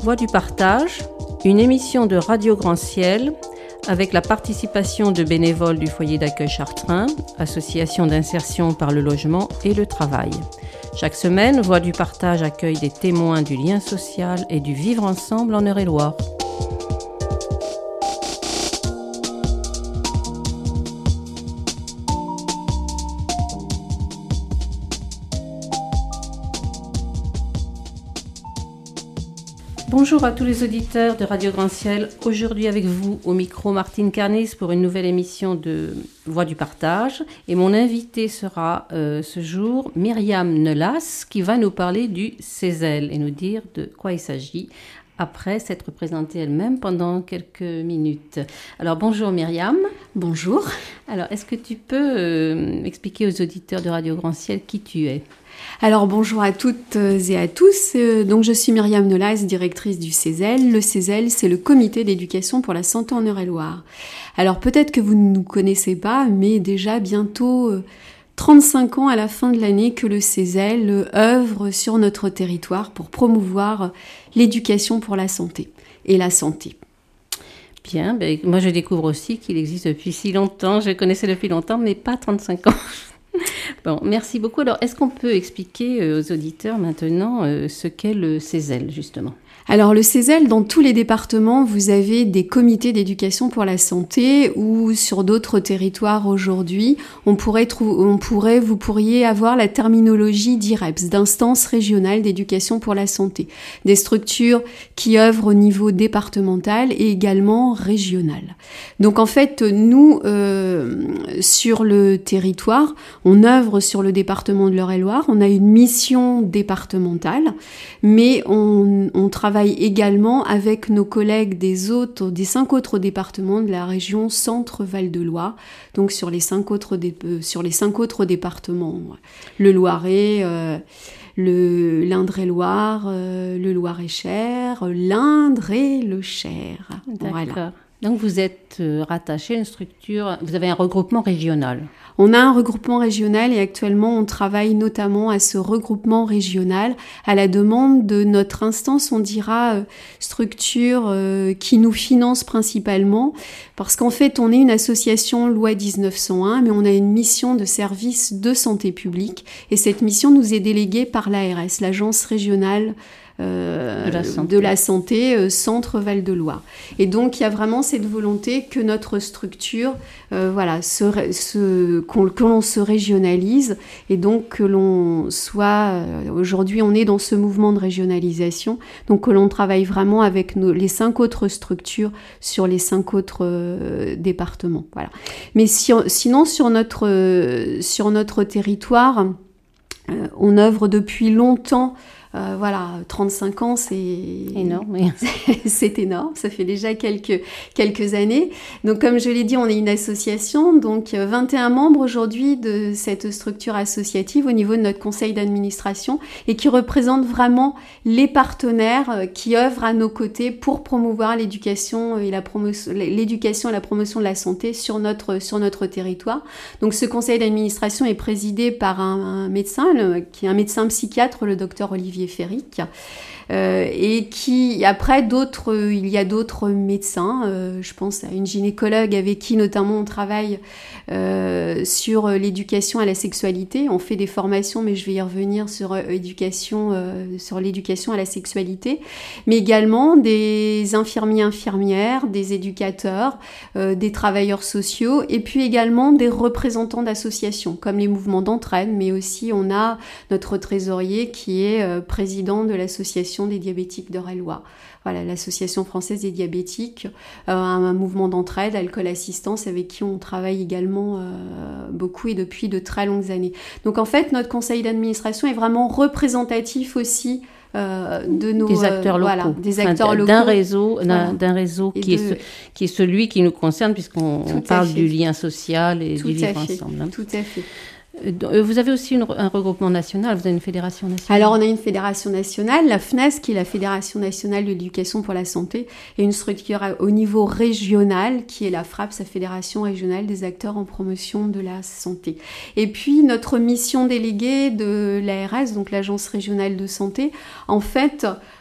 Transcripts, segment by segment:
Voix du partage, une émission de Radio Grand Ciel avec la participation de bénévoles du foyer d'accueil Chartrain, association d'insertion par le logement et le travail. Chaque semaine, Voix du partage accueille des témoins du lien social et du vivre ensemble en Eure-et-Loir. Bonjour à tous les auditeurs de Radio Grand Ciel. Aujourd'hui avec vous au micro Martine Carnis pour une nouvelle émission de Voix du partage. Et mon invitée sera ce jour Myriam Nelas qui va nous parler du CESEL et nous dire de quoi il s'agit après s'être présentée elle-même pendant quelques minutes. Alors bonjour Myriam. Bonjour. Alors est-ce que tu peux expliquer aux auditeurs de Radio Grand Ciel qui tu es ? Alors bonjour à toutes et à tous. Donc je suis Myriam Nelas, directrice du CESEL. Le CESEL, c'est le Comité d'éducation pour la santé en Eure-et-Loir. Alors peut-être que vous ne nous connaissez pas, mais déjà bientôt 35 ans à la fin de l'année que le CESEL œuvre sur notre territoire pour promouvoir l'éducation pour la santé et la santé. Bien, moi je découvre aussi qu'il existe depuis si longtemps. Je le connaissais depuis longtemps, mais pas 35 ans. Bon, merci beaucoup. Alors, est-ce qu'on peut expliquer aux auditeurs maintenant ce qu'est le CESEL, justement ? Alors le CESEL, dans tous les départements, vous avez des comités d'éducation pour la santé ou sur d'autres territoires aujourd'hui, vous pourriez avoir la terminologie d'IREPS, d'instances régionales d'éducation pour la santé, des structures qui œuvrent au niveau départemental et également régional. Donc en fait, nous, sur le territoire, on œuvre sur le département de l'Eure-et-Loir, on a une mission départementale, mais on travaille également avec nos collègues des 5 autres départements de la région Centre-Val de Loire, donc sur les 5 autres départements, le Loiret, l'Indre-et-Loire, le Loir-et-Cher, l'Indre et le Cher. D'accord. Voilà. Donc vous êtes rattaché à une structure, vous avez un regroupement régional. On a un regroupement régional et actuellement on travaille notamment à ce regroupement régional à la demande de notre instance, on dira structure qui nous finance principalement parce qu'en fait on est une association loi 1901 mais on a une mission de service de santé publique et cette mission nous est déléguée par l'ARS, l'agence régionale de la santé Centre-Val de Loire. Et donc il y a vraiment cette volonté que notre structure que l'on se régionalise et donc que l'on soit aujourd'hui on est dans ce mouvement de régionalisation, donc que l'on travaille vraiment avec les 5 autres structures sur les 5 autres départements. Voilà. Mais sinon sur notre territoire on œuvre depuis longtemps. 35 ans, c'est énorme. Oui. C'est énorme, ça fait déjà quelques années. Donc comme je l'ai dit, on est une association, donc 21 membres aujourd'hui de cette structure associative au niveau de notre conseil d'administration et qui représente vraiment les partenaires qui œuvrent à nos côtés pour promouvoir l'éducation et la promotion de la santé sur notre territoire. Donc ce conseil d'administration est présidé par un médecin, qui est un médecin psychiatre, le docteur Olivier Féric, et qui après il y a d'autres médecins, je pense à une gynécologue avec qui notamment on travaille sur l'éducation à la sexualité. On fait des formations, mais je vais y revenir sur l'éducation à la sexualité, mais également des infirmières, des éducateurs, des travailleurs sociaux, et puis également des représentants d'associations comme les mouvements d'entraide, mais aussi on a notre trésorier qui est président de l'association des diabétiques d'Eure-et-Loir. Voilà, l'association française des diabétiques, un mouvement d'entraide, Alcool Assistance, avec qui on travaille également beaucoup et depuis de très longues années. Donc en fait, notre conseil d'administration est vraiment représentatif aussi de nos des acteurs locaux, des acteurs locaux, d'un réseau qui est celui qui nous concerne puisqu'on parle du lien social et du vivre ensemble. Tout à fait. Vous avez aussi un regroupement national, vous avez une fédération nationale. Alors on a une fédération nationale, la FNAS, qui est la Fédération nationale de l'éducation pour la santé, et une structure au niveau régional qui est la FRAP, sa Fédération régionale des acteurs en promotion de la santé. Et puis notre mission déléguée de l'ARS, donc l'Agence régionale de santé, en fait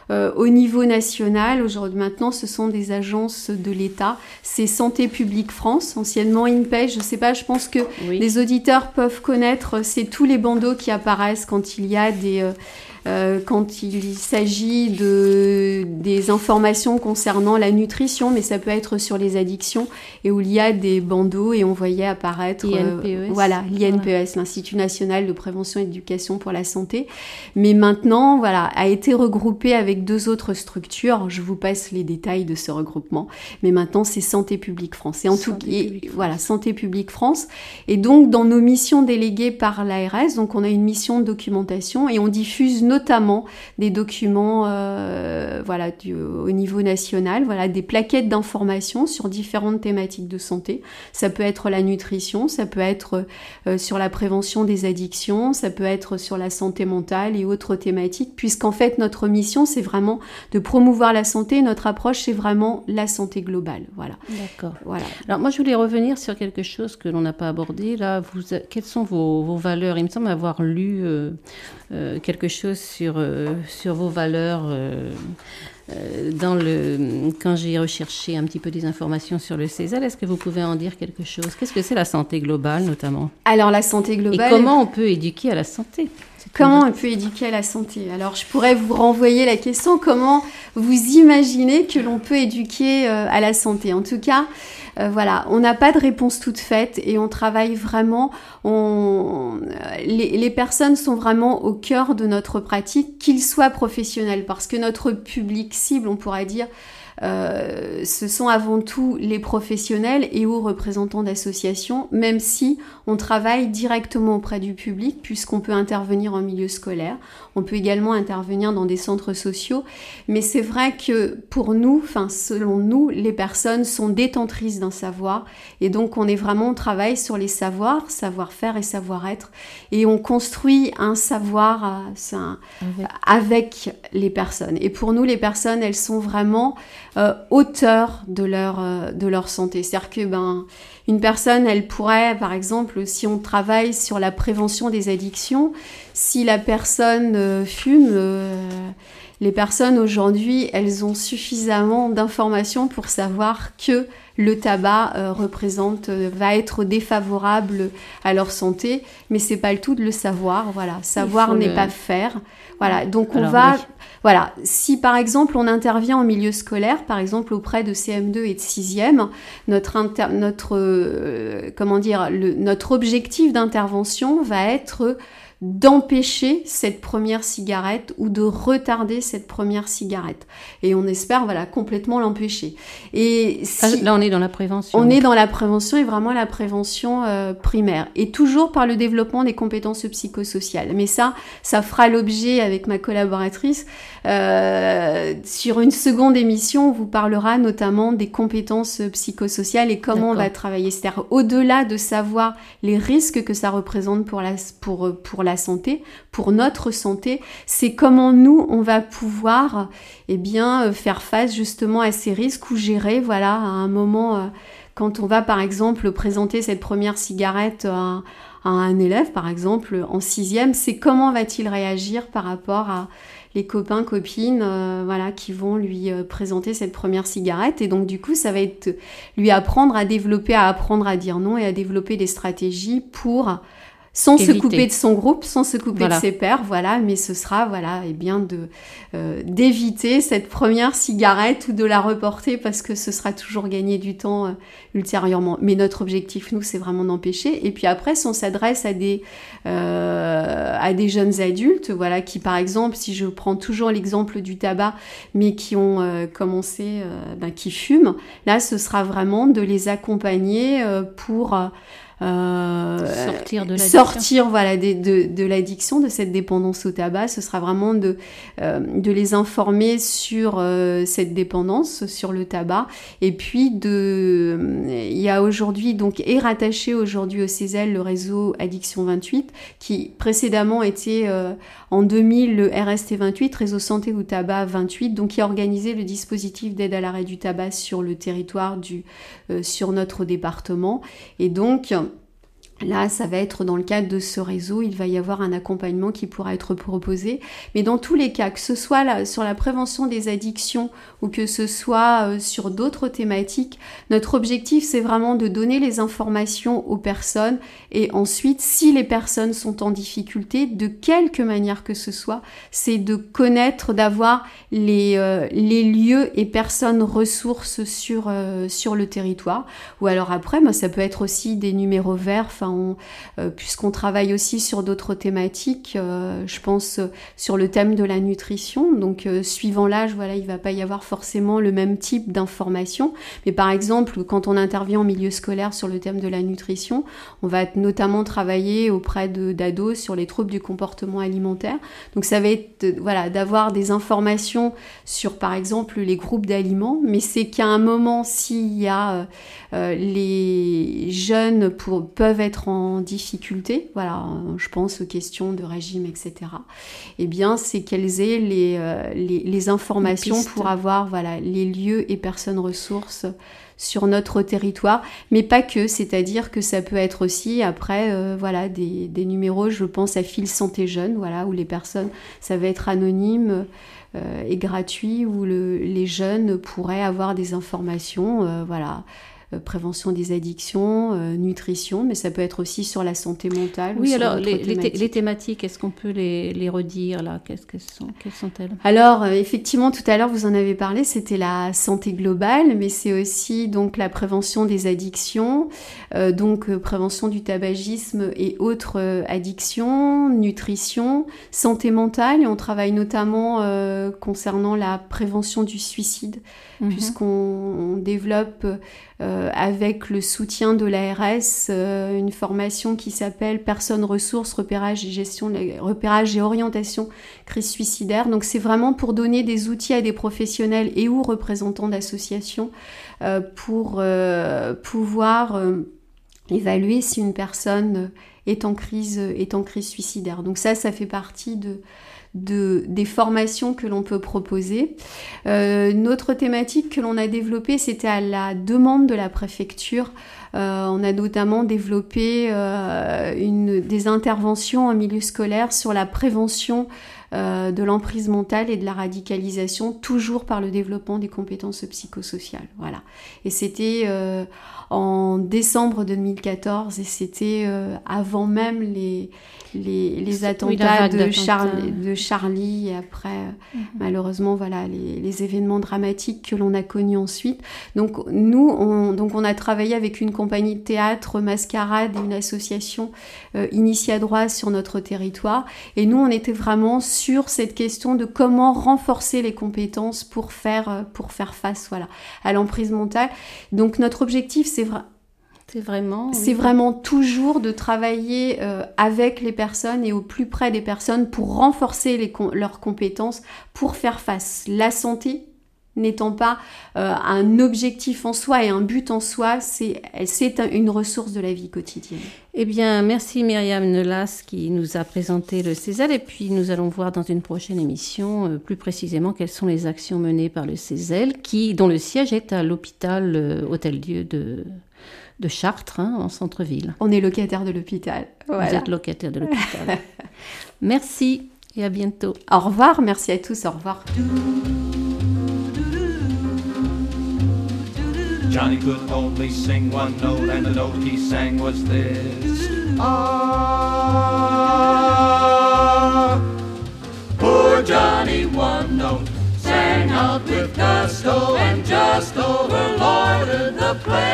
Au niveau national, aujourd'hui maintenant, ce sont des agences de l'État. C'est Santé publique France, anciennement INPEJ. Je ne sais pas, je pense que les auditeurs peuvent connaître. C'est tous les bandeaux qui apparaissent quand il y a quand il s'agit des informations concernant la nutrition, mais ça peut être sur les addictions, et où il y a des bandeaux et on voyait apparaître l'INPES, l'Institut national de prévention et d'éducation pour la santé. Mais maintenant, a été regroupé avec 2 autres structures. Je vous passe les détails de ce regroupement. Mais maintenant, c'est Santé publique France. Et Santé publique France. Et donc, dans nos missions déléguées par l'ARS, donc on a une mission de documentation et on diffuse notamment des documents au niveau national, des plaquettes d'information sur différentes thématiques de santé. Ça peut être la nutrition, ça peut être sur la prévention des addictions, ça peut être sur la santé mentale et autres thématiques, puisqu'en fait notre mission c'est vraiment de promouvoir la santé, notre approche c'est vraiment la santé globale. D'accord. Alors moi je voulais revenir sur quelque chose que l'on n'a pas abordé là. Quelles sont vos valeurs? Il me semble avoir lu quelque chose sur vos valeurs quand j'ai recherché un petit peu des informations sur le CESAL. Est-ce que vous pouvez en dire quelque chose? Qu'est-ce que c'est la santé globale notamment? Alors la santé globale... Et comment on peut éduquer à la santé? Comment on peut éduquer à la santé? Alors je pourrais vous renvoyer la question, comment vous imaginez que l'on peut éduquer à la santé? En tout cas, on n'a pas de réponse toute faite et on travaille vraiment, les personnes sont vraiment au cœur de notre pratique, qu'ils soient professionnels, parce que notre public cible, on pourrait dire, ce sont avant tout les professionnels et ou représentants d'associations, même si on travaille directement auprès du public, puisqu'on peut intervenir en milieu scolaire, on peut également intervenir dans des centres sociaux, mais c'est vrai que pour nous, selon nous, les personnes sont détentrices d'un savoir, et donc on travaille sur les savoirs, savoir-faire et savoir-être, et on construit un savoir avec les personnes. Et pour nous, les personnes, elles sont vraiment auteurs de leur santé. C'est-à-dire que une personne, elle pourrait, par exemple, si on travaille sur la prévention des addictions, si la personne fume, les personnes aujourd'hui, elles ont suffisamment d'informations pour savoir que le tabac va être défavorable à leur santé, mais c'est pas le tout de le savoir. Savoir n'est pas faire. Donc si par exemple on intervient en milieu scolaire, par exemple auprès de CM2 et de 6e, notre objectif d'intervention va être d'empêcher cette première cigarette ou de retarder cette première cigarette. Et on espère complètement l'empêcher. Et là, on est dans la prévention. On est dans la prévention et vraiment la prévention primaire. Et toujours par le développement des compétences psychosociales. Mais ça fera l'objet avec ma collaboratrice. Sur une seconde émission, on vous parlera notamment des compétences psychosociales et comment on va travailler. C'est-à-dire au-delà de savoir les risques que ça représente pour la santé, pour notre santé, c'est comment nous, on va pouvoir faire face justement à ces risques ou gérer, à un moment, quand on va par exemple présenter cette première cigarette à un élève, par exemple, en 6e, c'est comment va-t-il réagir par rapport à les copains, copines, qui vont lui présenter cette première cigarette. Et donc, du coup, ça va être lui apprendre à dire non et à développer des stratégies pour... sans se couper de son groupe, sans se couper de ses pairs, mais ce sera, d'éviter cette première cigarette ou de la reporter parce que ce sera toujours gagner du temps ultérieurement. Mais notre objectif, nous, c'est vraiment d'empêcher. Et puis après, si on s'adresse à des jeunes adultes, qui, par exemple, si je prends toujours l'exemple du tabac, mais qui ont commencé, qui fument, là, ce sera vraiment de les accompagner pour... sortir de l'addiction, de cette dépendance au tabac. Ce sera vraiment de les informer sur cette dépendance, sur le tabac. Et puis il y a aujourd'hui, donc est rattaché aujourd'hui au CESAL le réseau Addiction 28, qui précédemment était en 2000 le RST 28, réseau santé au tabac 28, donc qui a organisé le dispositif d'aide à l'arrêt du tabac sur le territoire sur notre département. Et donc Là, ça va être dans le cadre de ce réseau, il va y avoir un accompagnement qui pourra être proposé. Mais dans tous les cas, que ce soit là, sur la prévention des addictions ou que ce soit sur d'autres thématiques, notre objectif, c'est vraiment de donner les informations aux personnes et ensuite, si les personnes sont en difficulté, de quelque manière que ce soit, c'est de connaître, d'avoir les lieux et personnes ressources sur le territoire. Ou alors après, ça peut être aussi des numéros verts, puisqu'on travaille aussi sur d'autres thématiques, je pense sur le thème de la nutrition, donc suivant l'âge, voilà, il ne va pas y avoir forcément le même type d'information, mais par exemple, quand on intervient en milieu scolaire sur le thème de la nutrition, on va notamment travailler auprès d'ados sur les troubles du comportement alimentaire, donc ça va être d'avoir des informations sur par exemple les groupes d'aliments, mais c'est qu'à un moment, s'il y a les jeunes peuvent être en difficulté, voilà, je pense aux questions de régime, etc. Eh bien, c'est qu'elles aient les informations pour avoir les lieux et personnes ressources sur notre territoire, mais pas que, c'est-à-dire que ça peut être aussi après des numéros, je pense à Fil Santé Jeune, où les personnes, ça va être anonyme et gratuit, où les jeunes pourraient avoir des informations, prévention des addictions, nutrition, mais ça peut être aussi sur la santé mentale. Oui, alors les thématiques, est-ce qu'on peut les redire là? Quelles sont-elles? Alors, effectivement, tout à l'heure, vous en avez parlé, c'était la santé globale, mais c'est aussi donc la prévention des addictions, prévention du tabagisme et autres addictions, nutrition, santé mentale, et on travaille notamment concernant la prévention du suicide, puisqu'on développe avec le soutien de l'ARS une formation qui s'appelle Personnes ressources, repérage et orientation crise suicidaire. Donc c'est vraiment pour donner des outils à des professionnels et ou représentants d'associations pour pouvoir évaluer si une personne est en crise suicidaire. Donc ça fait partie des formations que l'on peut proposer. Notre thématique que l'on a développée, c'était à la demande de la préfecture. On a notamment développé des interventions en milieu scolaire sur la prévention de l'emprise mentale et de la radicalisation, toujours par le développement des compétences psychosociales. Voilà. Et c'était en décembre 2014 et c'était avant même les attentats de Charlie et après malheureusement les événements dramatiques que l'on a connus ensuite. Donc nous on a travaillé avec une compagnie de théâtre, Mascarade et une association Initiadroit sur notre territoire, et nous on était vraiment sur cette question de comment renforcer les compétences pour faire face à l'emprise mentale. Donc notre objectif c'est vraiment toujours de travailler avec les personnes et au plus près des personnes pour renforcer leurs compétences pour faire face. La santé n'étant pas un objectif en soi et un but en soi, c'est une ressource de la vie quotidienne. Eh bien, merci Myriam Nelas qui nous a présenté le CESEL, et puis nous allons voir dans une prochaine émission plus précisément quelles sont les actions menées par le CESEL, dont le siège est à l'hôpital Hôtel-Dieu de Chartres, en centre-ville. On est locataire de l'hôpital. Voilà. Vous êtes locataire de l'hôpital. Merci et à bientôt. Au revoir, merci à tous, au revoir. Johnny could only sing one note, and the note he sang was this. Ah, poor Johnny, one note, sang out with gusto and just overlorded the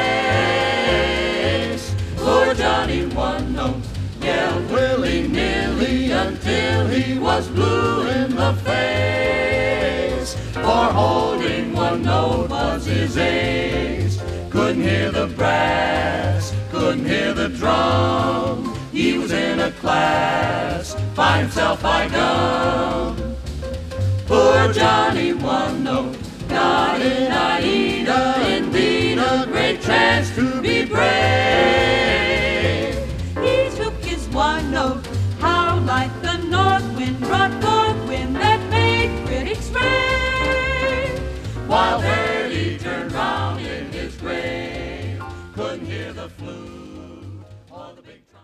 place. Poor Johnny, one note, yelled willy-nilly until he was blue in the face. For holding one note was his ace. Couldn't hear the brass, couldn't hear the drum. He was in a class by himself by gum. Poor Johnny, one note, not in Aida, indeed a great chance to be brave.